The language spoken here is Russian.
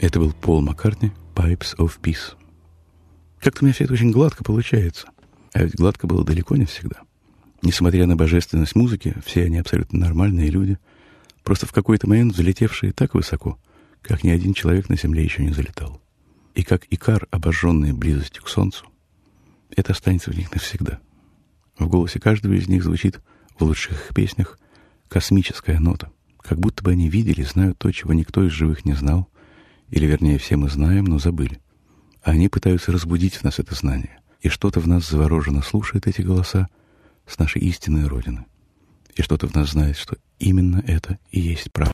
Это был Пол Маккартни, «Pipes of Peace». Как-то у меня все это очень гладко получается. А ведь гладко было далеко не всегда. Несмотря на божественность музыки, все они абсолютно нормальные люди, просто в какой-то момент взлетевшие так высоко, как ни один человек на земле еще не залетал. И как Икар, обожженный близостью к солнцу, это останется в них навсегда. В голосе каждого из них звучит в лучших их песнях космическая нота, как будто бы они видели, знают то, чего никто из живых не знал, или, вернее, все мы знаем, но забыли. А они пытаются разбудить в нас это знание, и что-то в нас завороженно слушает эти голоса с нашей истинной Родины. И что-то в нас знает, что именно это и есть правда.